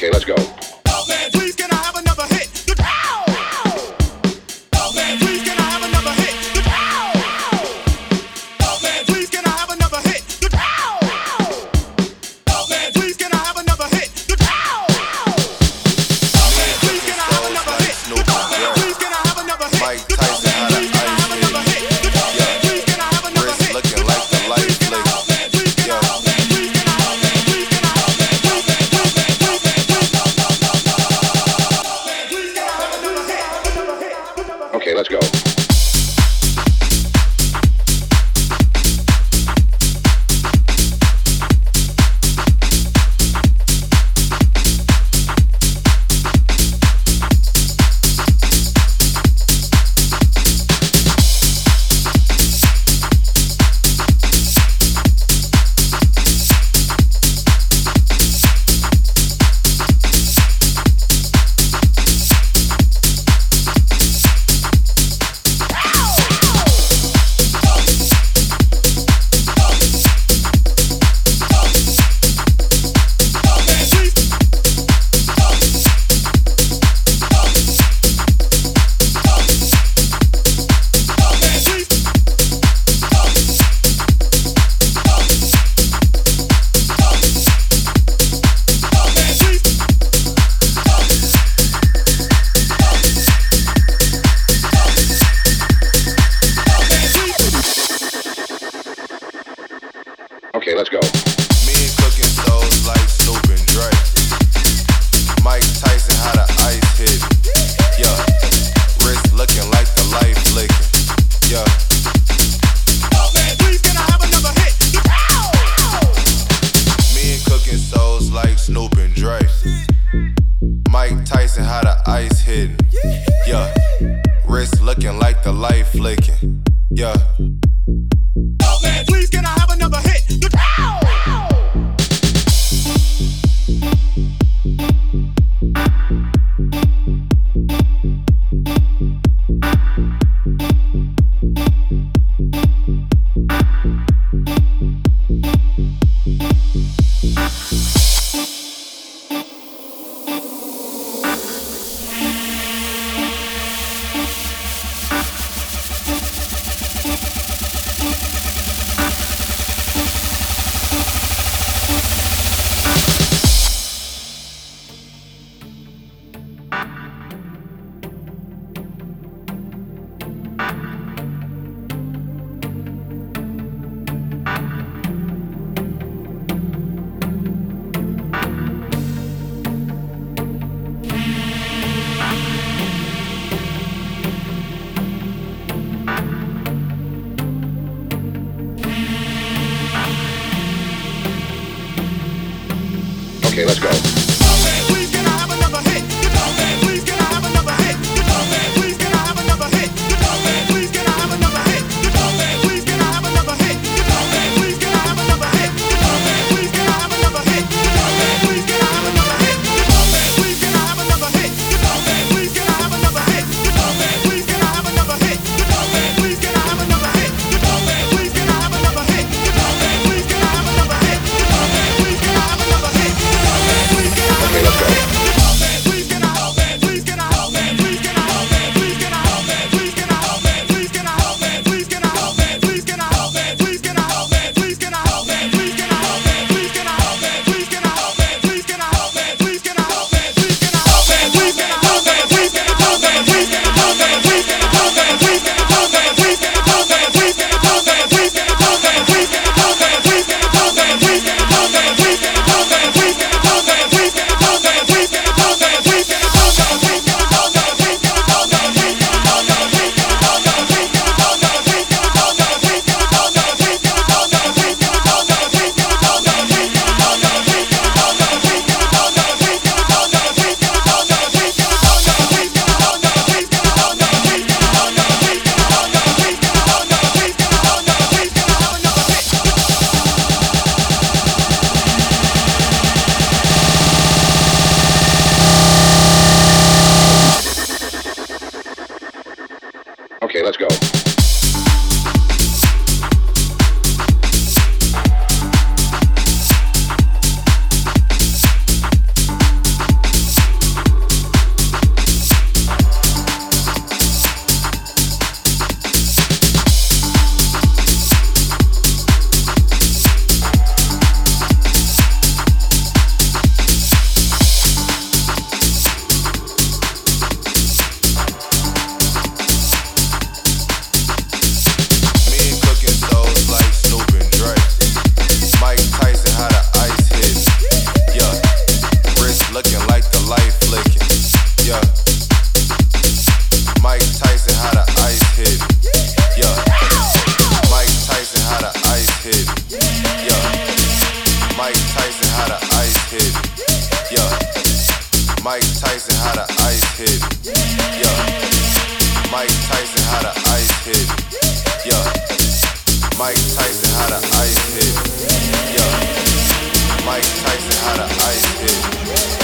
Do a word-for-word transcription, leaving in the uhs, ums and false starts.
Okay, let's go. Please can I have another hit? Please can I have another hit? Please can I have another hit? Please can I have another hit? Please can I have another hit? Please can I have another hit? Mike Tyson had an ice hit. Yeah. Wrist looking like the light flick. Yeah. Okay, let's go. Okay, let's go. Me and cooking souls like Snoop and Dre. Mike Tyson had an ice hit. Yeah. Wrist looking like the light flicking. Yeah. Please can I have another hit? Me and cooking souls like Snoop and Dre. Mike Tyson had an ice hit. Yeah. Wrist looking like the light flicking. Yeah. Please can I have another hit? Yeah. Mike Tyson, how the ice hit. Yeah. Mike Tyson, how the ice hit. Yeah. Mike Tyson, how the ice hit. Yeah. Mike Tyson, how the ice hit.